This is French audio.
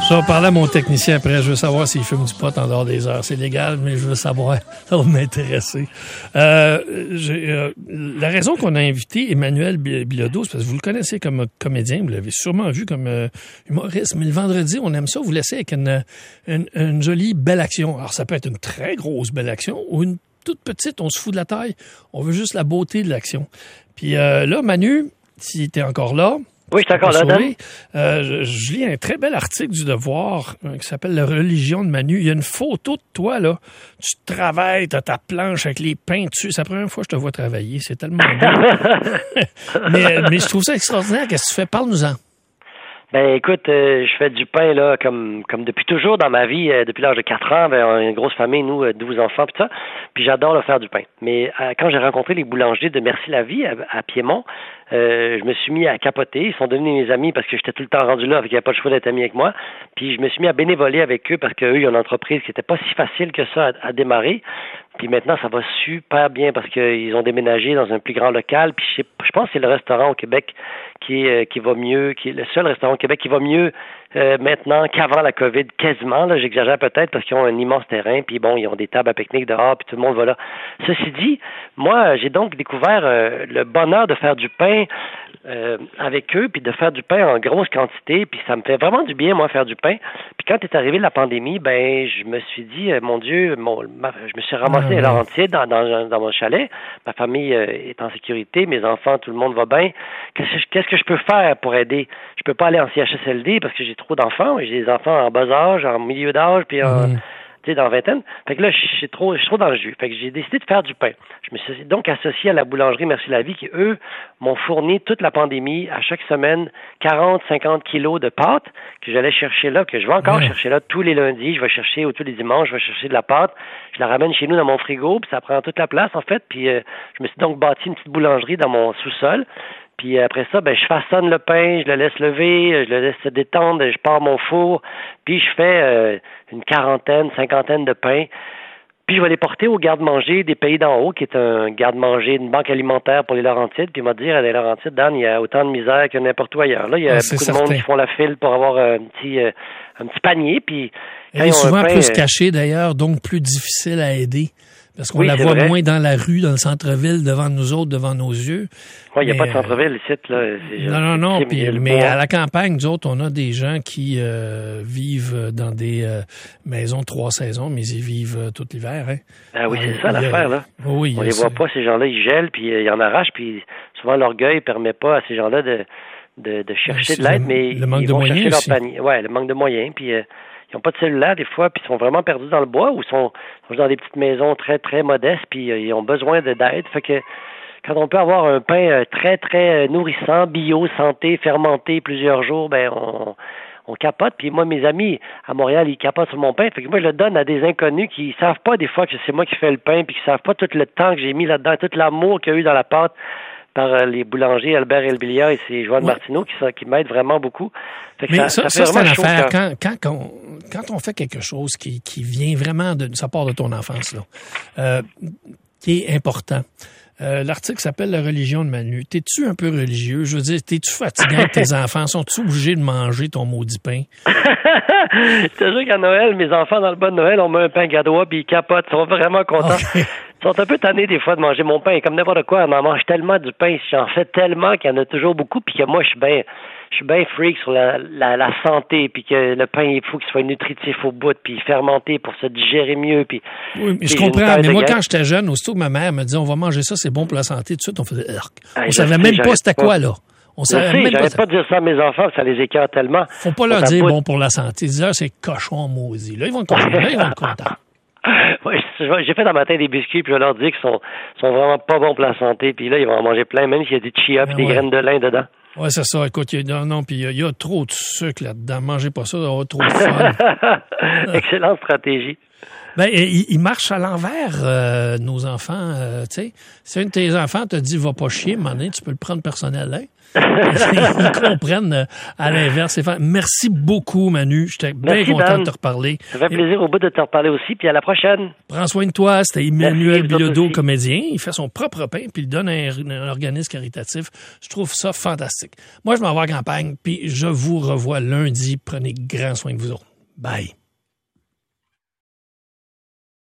Je vais parler à mon technicien après. Je veux savoir s'il fume du pot en dehors des heures. C'est légal, mais je veux savoir. Ça va m'intéresser. La raison qu'on a invité Emmanuel Bilodeau, c'est parce que vous le connaissez comme comédien. Vous l'avez sûrement vu comme humoriste. Mais le vendredi, on aime ça vous laisser avec une jolie belle action. Alors, ça peut être une très grosse belle action ou une toute petite. On se fout de la taille. On veut juste la beauté de l'action. Puis là, Manu, si t'es encore là... Oui, je suis encore là, Dan. Je lis un très bel article du Devoir qui s'appelle « La religion de Manu ». Il y a une photo de toi, là. Tu travailles, tu as ta planche avec les pains dessus. C'est la première fois que je te vois travailler. C'est tellement beau. mais je trouve ça extraordinaire. Qu'est-ce que tu fais? Parle-nous-en. Ben écoute, je fais du pain là comme depuis toujours dans ma vie, depuis l'âge de 4 ans, on a une grosse famille, nous, 12 enfants pis ça. Puis j'adore faire du pain. Mais quand j'ai rencontré les boulangers de Merci la Vie à Piémont, je me suis mis à capoter. Ils sont devenus mes amis parce que j'étais tout le temps rendu là, avec il n'y a pas de choix d'être ami avec moi. Puis je me suis mis à bénévoler avec eux parce qu'eux, ils ont une entreprise qui n'était pas si facile que ça à démarrer. Puis maintenant, ça va super bien parce qu'ils ont déménagé dans un plus grand local. Puis je pense que c'est le restaurant au Québec qui va mieux, qui est le seul restaurant au Québec qui va mieux maintenant qu'avant la COVID, quasiment. Là, j'exagère peut-être parce qu'ils ont un immense terrain. Puis bon, ils ont des tables à pique-nique dehors, puis tout le monde va là. Ceci dit, moi, j'ai donc découvert le bonheur de faire du pain avec eux, puis de faire du pain en grosse quantité. Puis ça me fait vraiment du bien, moi, faire du pain. Puis quand est arrivée la pandémie, ben je me suis dit, mon Dieu, je me suis ramassé à Laurentides dans mon chalet. Ma famille est en sécurité, mes enfants, tout le monde va bien. Qu'est-ce que je peux faire pour aider? Je peux pas aller en CHSLD parce que j'ai trop d'enfants. J'ai des enfants en bas âge, en milieu d'âge, puis dans la vingtaine. Fait que là, je suis trop dans le jus. Fait que j'ai décidé de faire du pain. Je me suis donc associé à la boulangerie Merci la Vie qui, eux, m'ont fourni toute la pandémie, à chaque semaine, 40-50 kilos de pâte que j'allais chercher là, que je vais encore chercher là tous les lundis. Je vais chercher, ou tous les dimanches, je vais chercher de la pâte. Je la ramène chez nous dans mon frigo, puis ça prend toute la place, en fait. Puis je me suis donc bâti une petite boulangerie dans mon sous-sol. Puis après ça, ben je façonne le pain, je le laisse lever, je le laisse se détendre, je pars mon four, puis je fais une cinquantaine de pains. Puis je vais les porter au garde-manger des Pays d'en haut, qui est un garde-manger, une banque alimentaire pour les Laurentides. Puis il m'a dit, à les Laurentides, Dan, il y a autant de misère que n'importe où ailleurs. Là, il y a beaucoup de monde qui font la file pour avoir un petit panier. Puis elle est souvent plus cachée d'ailleurs, donc plus difficile à aider. Parce qu'on la voit moins dans la rue, dans le centre-ville, devant nous autres, devant nos yeux. Oui, il n'y a pas de centre-ville ici. Là. Non. Mais à la campagne, nous autres, on a des gens qui vivent dans des maisons de 3 saisons, mais ils vivent tout l'hiver. Hein. Ah oui, c'est ça l'affaire, là. Oui, on les voit pas, ces gens-là, ils gèlent, puis ils en arrachent, puis souvent l'orgueil ne permet pas à ces gens-là de chercher de l'aide, mais le manque ils de vont moyens chercher aussi. leur panier. Oui, le manque de moyens, puis... ils n'ont pas de cellulaire des fois, puis ils sont vraiment perdus dans le bois ou sont dans des petites maisons très, très modestes, puis ils ont besoin d'aide. Fait que quand on peut avoir un pain très, très nourrissant, bio, santé, fermenté plusieurs jours, ben on capote. Puis moi, mes amis à Montréal, ils capotent sur mon pain. Fait que moi, je le donne à des inconnus qui savent pas des fois que c'est moi qui fais le pain, puis qui savent pas tout le temps que j'ai mis là-dedans, tout l'amour qu'il y a eu dans la pâte par les boulangers Albert Elbilia et c'est Joanne Martineau qui m'aident vraiment beaucoup. Fait que mais ça c'est une affaire. Quand on fait quelque chose qui vient vraiment ça part de ton enfance, là, qui est important. L'article s'appelle « La religion de Manu ». T'es-tu un peu religieux? Je veux dire, t'es-tu fatiguant de tes enfants? Sont-ils obligés de manger ton maudit pain? Je te jure qu'à Noël, mes enfants, dans le bas de Noël, on met un pain gadois puis ils capotent. Ils sont vraiment contents. Okay. Ils sont un peu tannés des fois de manger mon pain. Comme n'importe quoi, on en mange tellement du pain. J'en fais tellement qu'il y en a toujours beaucoup puis que moi, je suis bien freak sur la santé, puis que le pain, il faut qu'il soit nutritif au bout, puis fermenté pour se digérer mieux. Puis, oui, mais je comprends. Mais moi, quand j'étais jeune, aussitôt que ma mère me disait, on va manger ça, c'est bon pour la santé, tout de suite, on faisait on savait même pas c'était quoi, là. On savait même j'arrête pas de dire ça à mes enfants, ça les écœure tellement. Faut pas leur dire bon pour la santé. Ils disent, c'est cochon maudit. Là, ils vont être contents. Oui, j'ai fait dans ma tête des biscuits, puis je leur dis qu'ils sont vraiment pas bons pour la santé, puis là, ils vont en manger plein, même s'il y a des chia et des graines de lin dedans. Oui, c'est ça. Écoute, puis il y a trop de sucre là-dedans. Mangez pas ça, il y aura trop de fun. Excellente stratégie. Ben, ils marchent à l'envers, nos enfants. Tu sais, si un de tes enfants te dit « va pas chier », à un moment donné, tu peux le prendre personnel, hein? Ils comprennent à l'inverse. Merci beaucoup, Manu. J'étais bien content de te reparler. Ça fait plaisir au bout de te reparler aussi, puis à la prochaine. Prends soin de toi. C'était Emmanuel Bilodeau, comédien. Il fait son propre pain, puis il donne un organisme caritatif. Je trouve ça fantastique. Moi, je m'en vais en campagne, puis je vous revois lundi. Prenez grand soin de vous autres. Bye.